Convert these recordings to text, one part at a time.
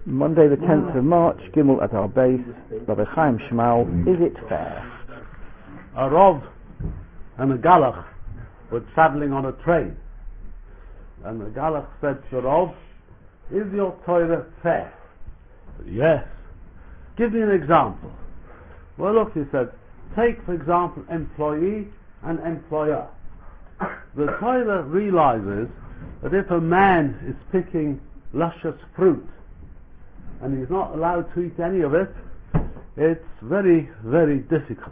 Monday the 10th of March, Gimel at our base, Rabbi Chaim Shmuel, is it fair? A Rav and a Galach were travelling on a train, and the Galach said to Rav, "Is your Torah fair?" "Yes." "Give me an example." "Well, look," he said, "take for example employee and employer. The Torah realizes that if a man is picking luscious fruit and he's not allowed to eat any of it, it's very, very difficult.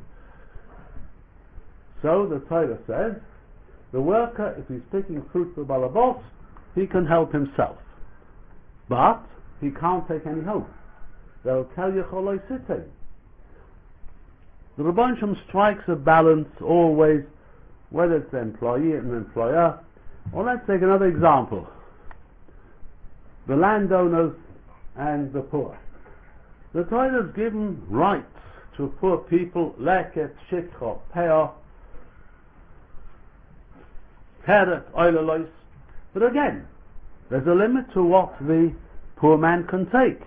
So the Torah says, the worker, if he's picking fruit for balabos, he can help himself. But he can't take any home. They'll tell you choloi sitting. The Rebbeinu Shem strikes a balance always, whether it's the employee and the employer. Or let's take another example. The landowners and the poor. The Torah has given rights to poor people, leket, shikha, peah, heret, oilelois. But again, there's a limit to what the poor man can take.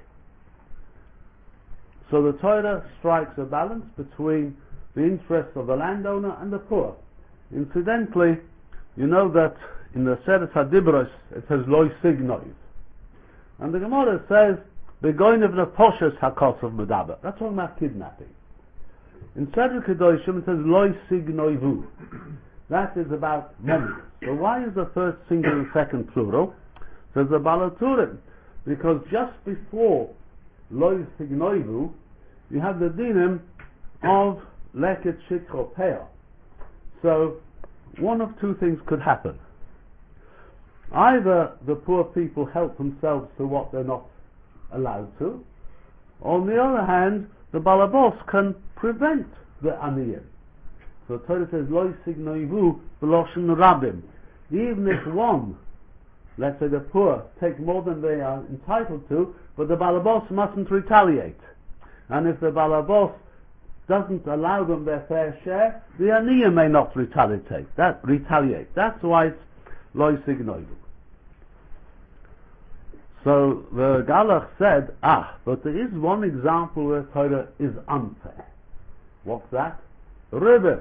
So the Torah strikes a balance between the interests of the landowner and the poor. Incidentally, you know that in the Seder Hadibros it says loy signoiv. And the Gemara says, Begoinev neposhes hakosov medaber. That's talking about kidnapping. In Seder Kedoshim it says loy signoivu. That is about money. So why is the first singular and second plural? Says the Balaturim. Because just before loy signoivu, you have the dinim of leket shikho peah. So one of two things could happen. Either the poor people help themselves to what they're not allowed to, or on the other hand, the balabos can prevent the aniyim. So the Torah says, Lo signoivu b'loshen rabim. Even if one, let's say the poor, take more than they are entitled to, but the balabos mustn't retaliate. And if the balabos doesn't allow them their fair share, the aniyim may not retaliate. That's why it's Lo signoivu. So the Galach said, but there is one example where Torah is unfair. What's that? Ribis.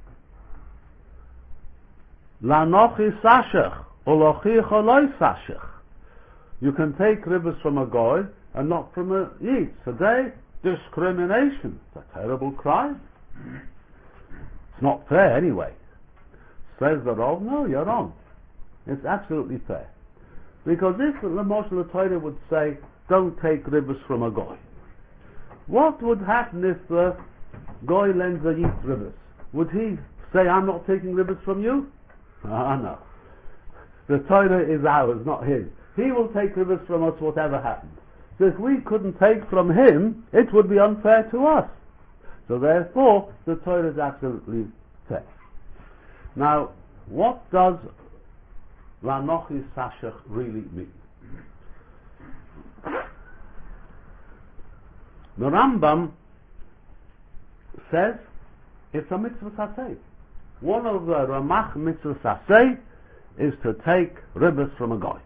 Lanochi sashech, olochi choloi sashech. You can take ribis from a goy and not from a yid. Today, discrimination. It's a terrible crime. It's not fair anyway. Says the Rav, no, you're wrong. It's absolutely fair. Because if the Moshe Torah would say, don't take ribis from a goy, what would happen if the goy lends a yid ribis? Would he say, I'm not taking ribis from you? No. The Torah is ours, not his. He will take ribis from us whatever happens. So if we couldn't take from him, it would be unfair to us. So therefore, the Torah is absolutely fair. Now, what does Lanochi Sashech really mean? The Rambam says it's a mitzvah saseh. One of the Ramach mitzvah saseh is to take ribis from a guy.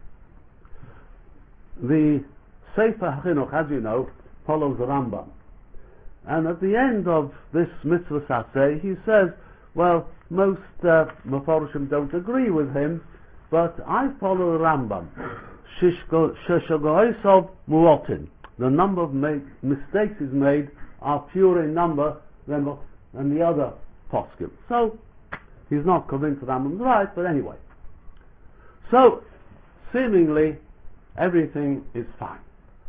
The Sefer HaChinuch, as you know, follows the Rambam. And at the end of this mitzvah saseh, he says, well, most Mefarshim don't agree with him, but I follow the Rambam. Sheshagoisov muotin. The number of mistakes he's made are fewer in number than the other poskim. So, he's not convinced the Rambam's right, but anyway. So, seemingly, everything is fine.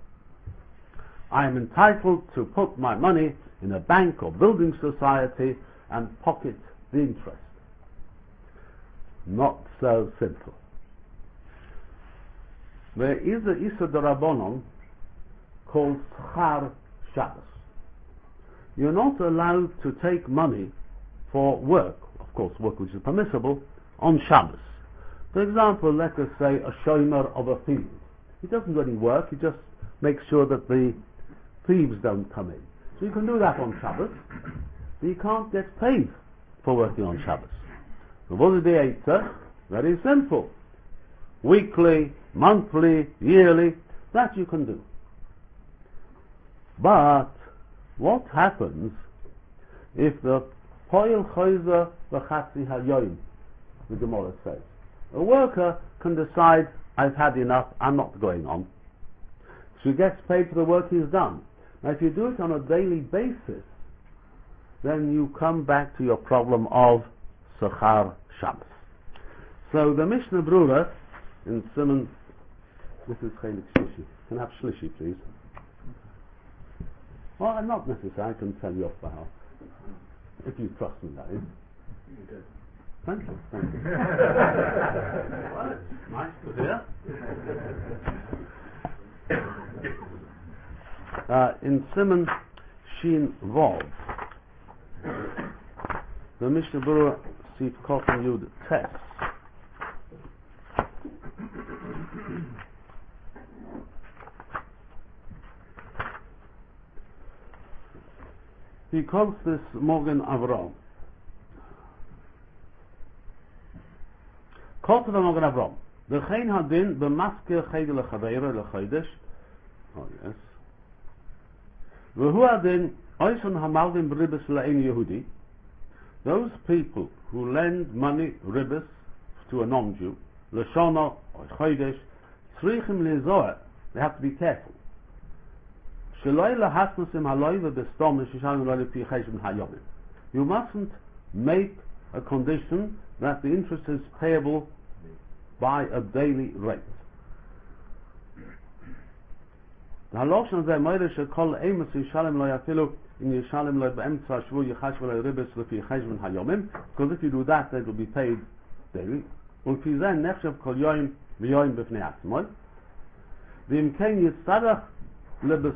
I am entitled to put my money in a bank or building society and pocket the interest. Not so simple. There is a Issa D'Rabbanan called Schar Shabbos. You're not allowed to take money for work, of course work which is permissible, on Shabbos. For example, let us say a shomer of a field. He doesn't do any work, he just makes sure that the thieves don't come in. So you can do that on Shabbos, but you can't get paid for working on Shabbos. So what is the answer? Very simple. Weekly, monthly, yearly, That you can do. But what happens if the poil choizer v'chatzi hayoim, the Gemara says? A worker can decide, I've had enough, I'm not going on. So he gets paid for the work he's done. Now if you do it on a daily basis, then you come back to your problem of Sechar Shabbos. So the Mishnah Brura in Simon, this is Chelik Shlishi. Can I have Shlishi, please? Well, I'm not necessary, I can tell you off by heart. If you trust me, that is. You did. Thank you, thank you. Well, it's nice to hear. In Simon Shin Vov, the Mishnah Brura Sif Kotan Yud Tes. He calls this Morgan Avram. Calls the Morgan Avram. The Chain Hadin b'maske chayde lechaveira lechodesh. Oh yes. V'hu Hadin oison hamaldim b'ribes le'en Yehudi. Those people who lend money ribes to a non-Jew, l'shona or chodesh, tzrichim lezoer. They have to be careful. You mustn't make a condition that the interest is payable by a daily rate. Because if you do that, it will be paid daily. So in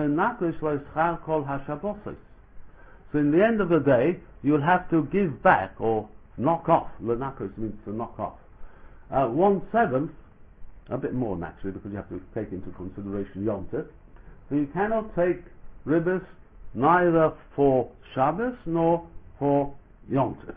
the end of the day, you'll have to give back or knock off. Lenakos means to knock off 1/7, a bit more naturally, because you have to take into consideration Yom Tov. So you cannot take ribbis neither for Shabbos nor for Yom Tov.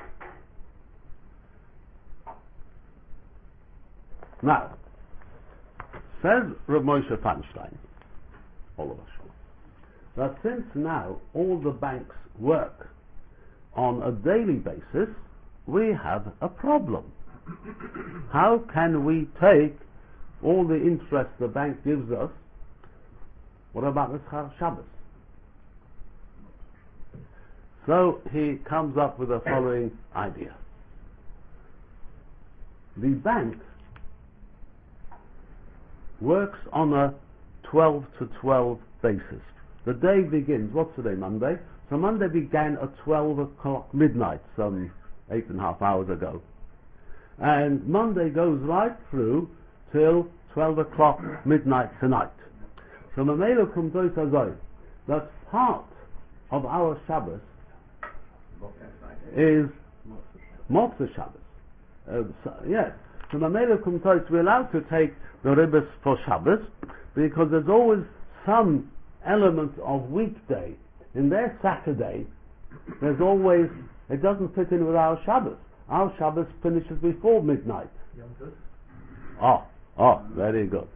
Now, says Rav Moshe Feinstein, all of us, that since now all the banks work on a daily basis, we have a problem. How can we take all the interest the bank gives us? What about the Schar Shabbos? So he comes up with the following idea. The bank works on a 12 to 12 basis. The day begins, what's today, Monday? So Monday began at 12 o'clock midnight, some 8.5 hours ago. And Monday goes right through till 12 o'clock midnight tonight. So Mamela Kumtoy Sazoy, that part of our Shabbos is Motzei Shabbos. Yes. So Mamela Kumtoy, we're allowed to take the ribbis for Shabbos, because there's always some element of weekday. In their Saturday, there's always, it doesn't fit in with our Shabbos. Our Shabbos finishes before midnight. Oh, very good.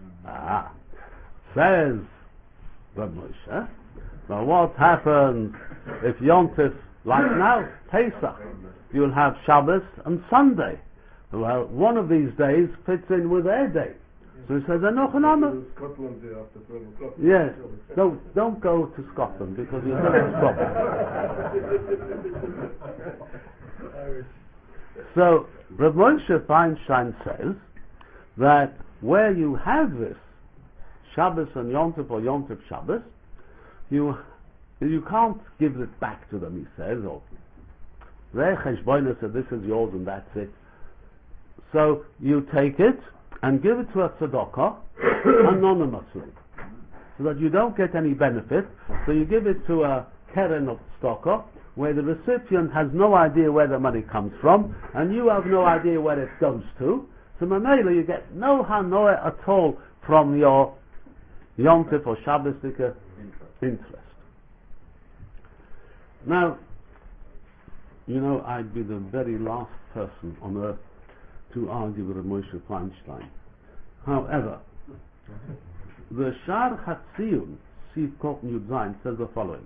Says Rav Moshe, now what happens if Yom Tov, like now, Pesach, you'll have Shabbos and Sunday. Well, one of these days fits in with their day. So he says, Scotland after 12 o'clock. Yes, don't go to Scotland because you'll have trouble. So Rav Moshe Feinstein says that where you have this Shabbos and Yom Tov or Yom Tov Shabbos, you can't give it back to them, he says, or their cheshbonos said this is yours and that's it. So you take it and give it to a tzedakah anonymously, so that you don't get any benefit. So you give it to a keren of tzedakah, where the recipient has no idea where the money comes from, and you have no idea where it goes to. So Mamela, you get no hanoah at all from your Yom Tov or Shabbos interest. Now, you know, I'd be the very last person on earth to argue with Moshe Feinstein. However, the Shar Hatziyun, Sif Kot Yud Zayin, says the following.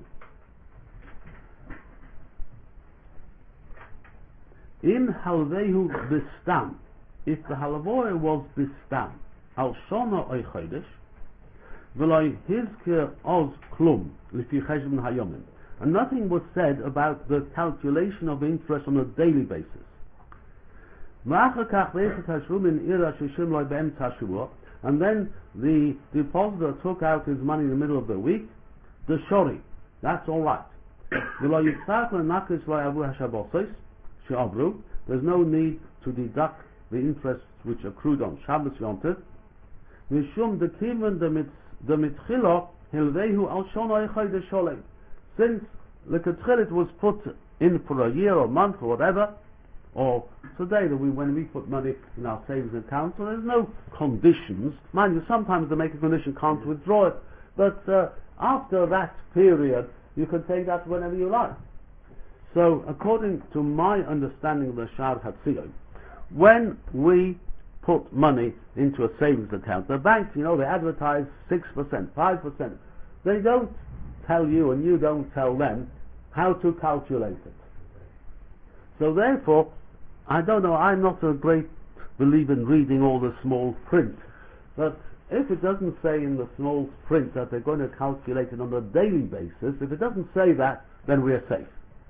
In halvehu bistam, if the halavoy was bistam, al shona oy chodesh, v'loy hizke oz klum, lifi cheshbon hayomim, and nothing was said about the calculation of interest on a daily basis. And then the depositor took out his money in the middle of the week, the shori, that's all right. There's no need to deduct the interest which accrued on Shabbos Yom Tov. Since the Ketchilit was put in for a year or month or whatever, or today that when we put money in our savings account, so there's no conditions. Mind you, sometimes they make a condition, can't withdraw it, but after that period, you can take that whenever you like. So, according to my understanding of the Shar Hatziyun, when we put money into a savings account, the banks, they advertise 6%, 5%. They don't tell you and you don't tell them how to calculate it. So therefore, I don't know, I'm not a great believer in reading all the small print, but if it doesn't say in the small print that they're going to calculate it on a daily basis, if it doesn't say that, then we're safe.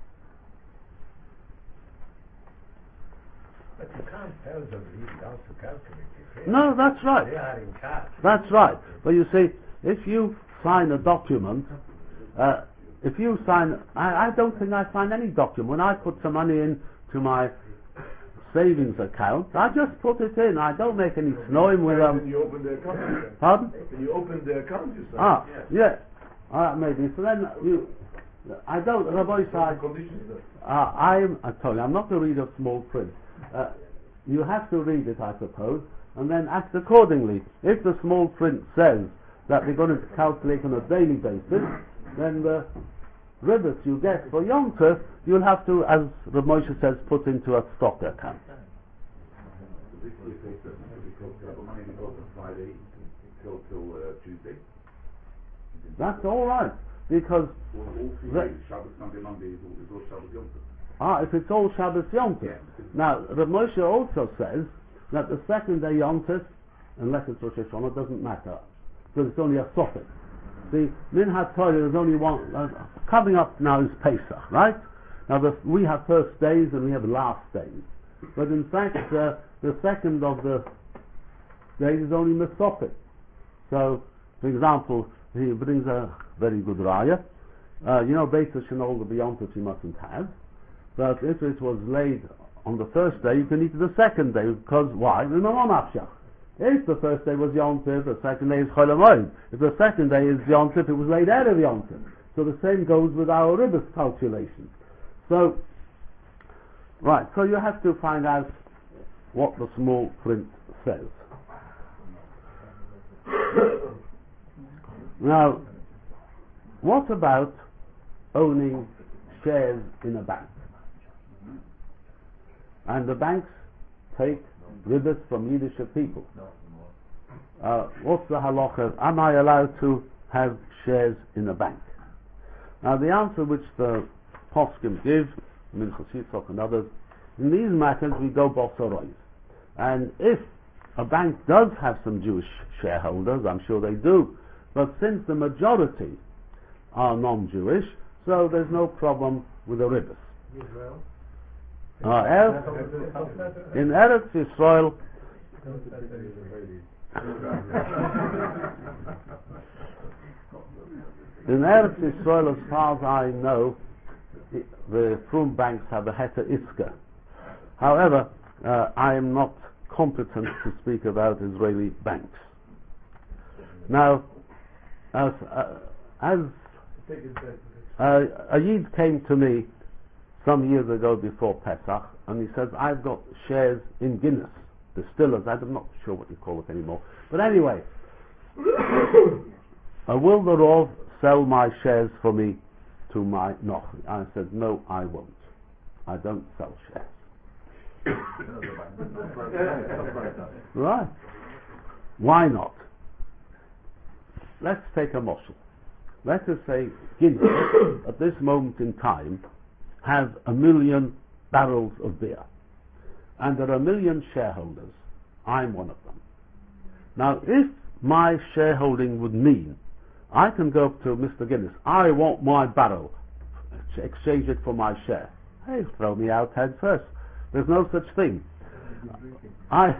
But you can't tell them these how to calculate it. No, that's right. They are in charge. That's right. But you see, if you sign a document, if you sign, I don't think I sign any document. When I put some money into my savings account, I just put it in. I don't make any snoring with them. When you open the account, Pardon? when you open the account, you sign. Yeah. Maybe. So then I don't, Rabbi Isai, Conditions there. I told you, I'm not a reader of small print. You have to read it, I suppose, and then act accordingly. If the small print says that we're going to calculate on a daily basis, then the ribbons you get for Yom Tov, you'll have to, as Rav Moshe says, put into a stock account. That's all right, because Shabbos, Sunday, Monday is all Shabbos Yom Tov. if it's all Shabbos Yom Tov. Now, Rav Moshe also says that the second day Yom Tov, unless it's Rosh Hashanah, doesn't matter, because it's only a sophic. See, Min HaTorah, there's only one, coming up now is Pesach, right? Now we have first days and we have last days. But in fact, the second of the days is only Mesophic. So, for example, he brings a very good raya. Beis Shenol, the Yom Tov you mustn't have. But if it was laid on the first day, you can eat it the second day, because why? If the first day was Yom Tov, the second day is Chol HaMoed. If the second day is Yom Tov, it was laid out of Yom Tov. So the same goes with our ribbis calculations. So you have to find out what the small print says. Now, what about owning shares in a bank? And the banks take ribbis from Yiddish people. What's the halacha? Am I allowed to have shares in a bank? Now the answer which the poskim give, Minchas Yitzchak and others, in these matters we go b'osorois. And if a bank does have some Jewish shareholders, I'm sure they do, but since the majority are non-Jewish, so there's no problem with the ribbis. Israel. In Eretz Yisrael, as far as I know, the Frum banks have a Heter Iska. However, I am not competent to speak about Israeli banks. Now, as a Yid came to me some years ago before Pesach, and he says, I've got shares in Guinness Distillers. I'm not sure what you call it anymore. But anyway, will the Rov sell my shares for me to my Noch? I said, no, I won't. I don't sell shares. Right. Why not? let's take a morsel. Let us say Guinness, at this moment in time, has 1 million barrels of beer. And there are 1 million shareholders. I'm one of them. Now, if my shareholding would mean I can go up to Mr. Guinness, I want my barrel, exchange it for my share. He'll throw me out head first. There's no such thing. I'm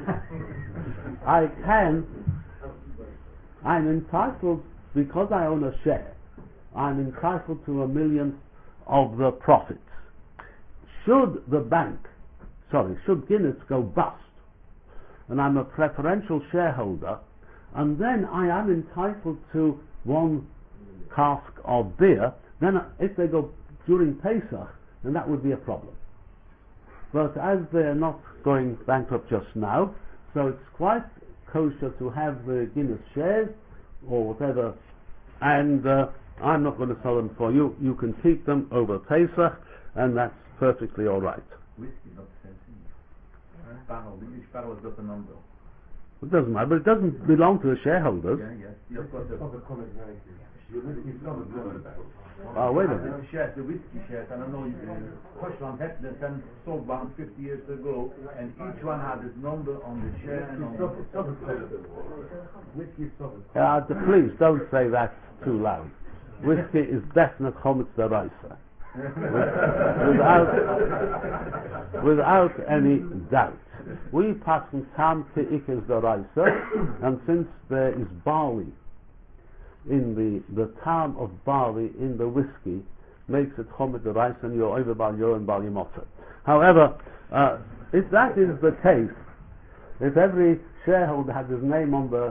entitled, because I own a share, I'm entitled to 1 million of the profits. Should Guinness go bust, and I'm a preferential shareholder, and then I am entitled to 1 cask of beer, then if they go during Pesach, then that would be a problem. But as they're not going bankrupt just now, so it's quite kosher to have the Guinness shares, or whatever, and I'm not going to sell them for you. You can keep them over Pesach, and that's perfectly all right. Whiskey, not the same thing. Barrel, each barrel has got a number. It doesn't matter, but it doesn't belong to the shareholders. You've got the Oh, wait a minute. shares, the whiskey shares, and I know Hoshland had them sold one 50 years ago, and each one had its number on the share and on the whiskey sovereign. Please don't say that too loud. Whiskey is definite chometz deraisa. Without any doubt. We pass from Tam to Ikes deraisa, and since there is barley in the Tam of barley in the whiskey, makes it chometz deraisa, and you're over bal yo and bal yomotza. However, if that is the case, if every shareholder had his name on the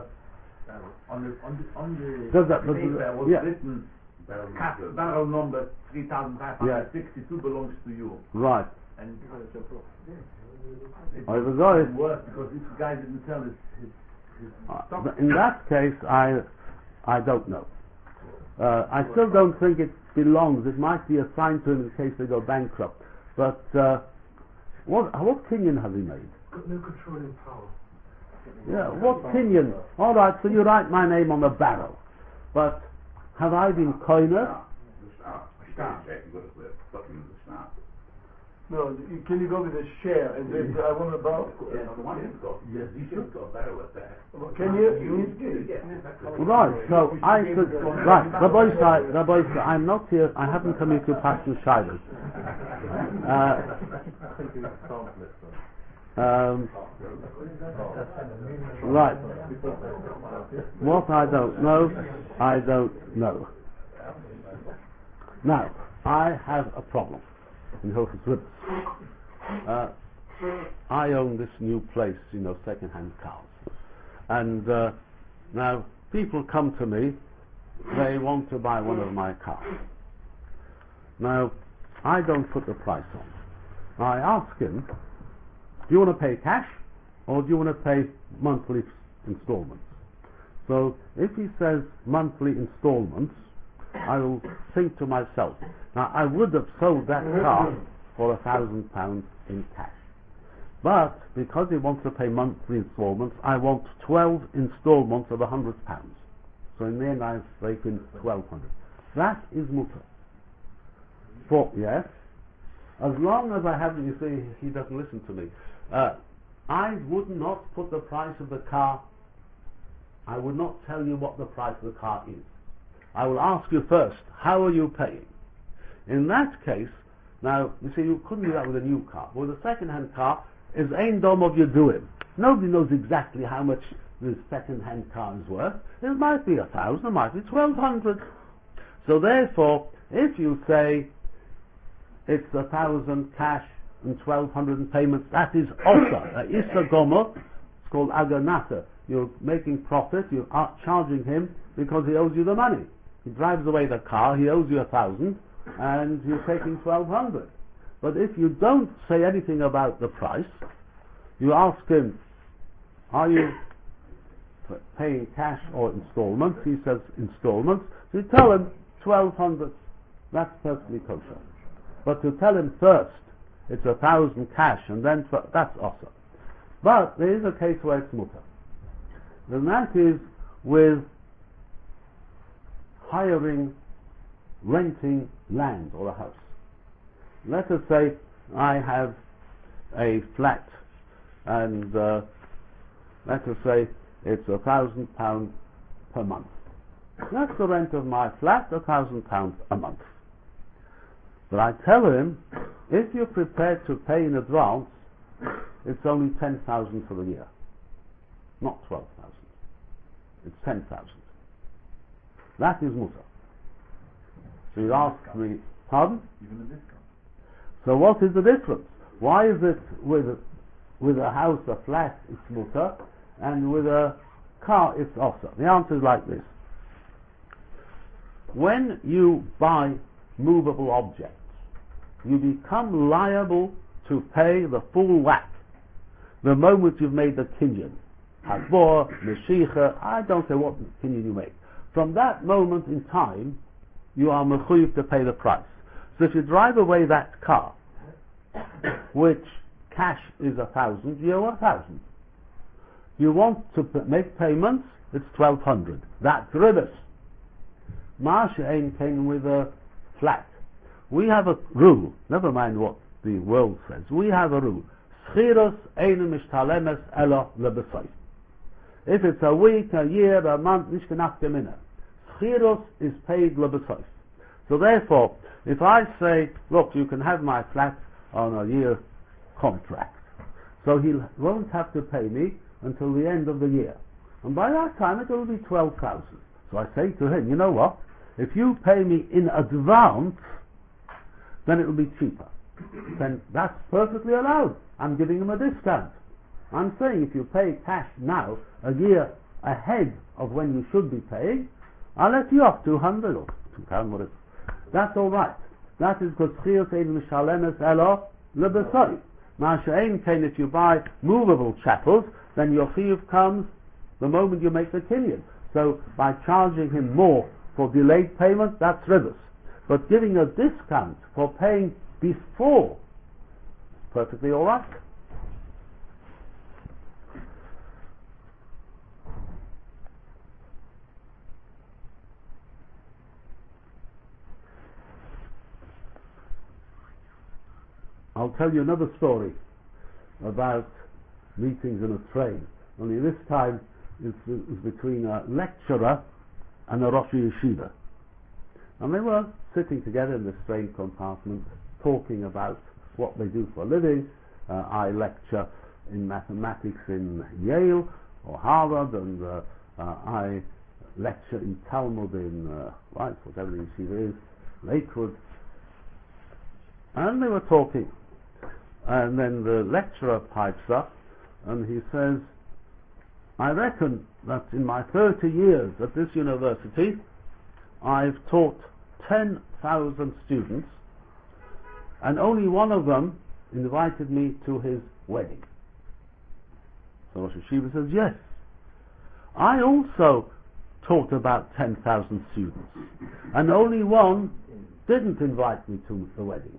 paper was written barrel number 3562 belongs to you. Right. And I was always worse because this guy didn't sell his stock. in that case, I don't know. I still don't think it belongs. It might be assigned to him in case they go bankrupt. But what kinyan has he made? No controlling power. Yeah, what kinyan? All right, so you write my name on the barrel, but have I been koiner? No, can you go with a share and say, I want a barrel? Yes, you should go better with that. Can you? Right, so I could, right, Rabbi Isai, I'm not here, I haven't come here to pass the Shiloh. Right. What I don't know. Now, I have a problem in Hilchos Ribbos. I own this new place, second-hand cars. And now people come to me, they want to buy one of my cars. Now, I don't put the price on. I ask him, do you want to pay cash or do you want to pay monthly installments? So if he says monthly installments, I will think to myself, now I would have sold that car for £1,000 in cash. But because he wants to pay monthly installments, I want 12 installments of £100. So in the end I've taken 1,200. That is mutter. Yes, as long as I haven't, you see, he doesn't listen to me. I would not put the price of the car, I would not tell you what the price of the car is. I will ask you first, how are you paying? In that case, now, you see, you couldn't do that with a new car. With a second-hand car, is ein dom of you doing. Nobody knows exactly how much this second-hand car is worth. It might be 1,000, it might be 1,200. So therefore, if you say it's 1,000 cash and 1,200 in payments, that is osa. Issa gomer, it's called aganata. You're making profit, you are charging him because he owes you the money. He drives away the car, he owes you 1,000, and you're taking 1,200. But if you don't say anything about the price, you ask him, are you paying cash or installments? He says installments. So you tell him 1,200. That's perfectly kosher. But to tell him first it's 1,000 cash and then that's also. But there is a case where it's mutter. And that is with renting land or a house. Let us say I have a flat, and let us say it's £1,000 per month. That's the rent of my flat, £1,000 a month. But I tell him, if you're prepared to pay in advance, it's only 10,000 for the year, not 12,000. It's 10,000. That is mutter. So you ask me, pardon? Even a discount. So what is the difference? Why is it with a house, a flat, it's mutter, and with a car, it's also? The answer is like this. When you buy movable objects, you become liable to pay the full whack the moment you've made the kinyan. Hakbor, Meshicha, I don't care what kinyan you make. From that moment in time, you are mechuyev to pay the price. So if you drive away that car, which cash is 1,000, you owe 1,000. You want to make payments, it's 1,200. That's ribbis. Marsha Ein came with a flat. We have a rule, never mind what the world says, we have a rule. Schiros ein mishtalemes elo lebesayf. If it's a week, a year, a month, nicht genach gemina. Schiros is paid lebesayf. So therefore, if I say, look, you can have my flat on a year contract, so he won't have to pay me until the end of the year. And by that time it will be 12,000. So I say to him, you know what? If you pay me in advance, then it will be cheaper. Then that's perfectly allowed. I'm giving him a discount. I'm saying if you pay cash now, a year ahead of when you should be paying, I'll let you off 200 or 2,000, whatever. That's all right. That is because Chiyos Ein Mishalemes Elo Lebesoi. Ma'ashe'en Kain, if you buy movable chattels, then your chiyuv comes the moment you make the kinyan. So by charging him more for delayed payment, that's rivers. But giving a discount for paying before, perfectly all right. I'll tell you another story about meetings in a train. Only this time it's between a lecturer and a Rosh Yeshiva. And they were sitting together in this train compartment talking about what they do for a living. I lecture in mathematics in Yale or Harvard, and I lecture in Talmud in, whatever the yeshiva is, Lakewood. And they were talking. And then the lecturer pipes up and he says, I reckon that in my 30 years at this university, I've taught 10,000 students, and only one of them invited me to his wedding. So Rosh Yeshiva says, yes. I also taught about 10,000 students, and only one didn't invite me to the wedding.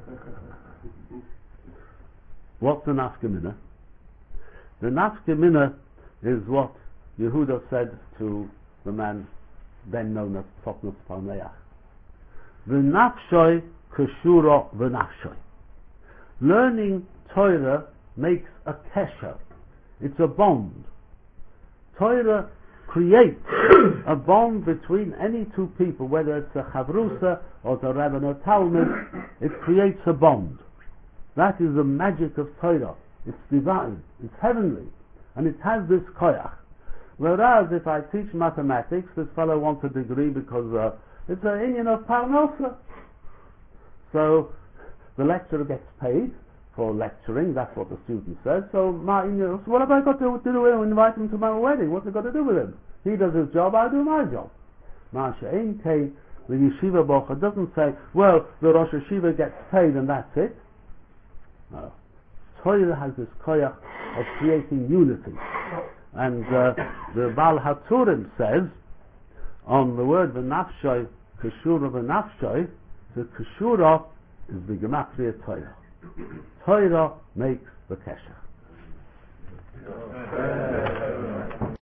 What's the nafkamina? The nafkamina is what Yehuda said to the man then known as Sotnus Parneach. V'nafshoi keshura v'nafshoi. Learning Torah makes a kesher. It's a bond. Torah creates a bond between any two people, whether it's a chavrusa or the Rabbanu Talmud. It creates a bond. That is the magic of Torah. It's divine, it's heavenly, and it has this koyach. Whereas if I teach mathematics, this fellow wants a degree because it's an Indian of Parnosa. So the lecturer gets paid for lecturing, that's what the student says. So what have I got to do with him? Invite him to my wedding? What's it got to do with him? He does his job, I do my job. Ma'ashe'en Kei, the yeshiva bocha doesn't say, well, the Rosh Yeshiva gets paid and that's it. No. Torah has this koyach of creating unity. And the Baal HaTurim says, on the word v'nafshoi, keshura v'nafshoi, the keshura is the gematria Torah. Torah makes the kesher.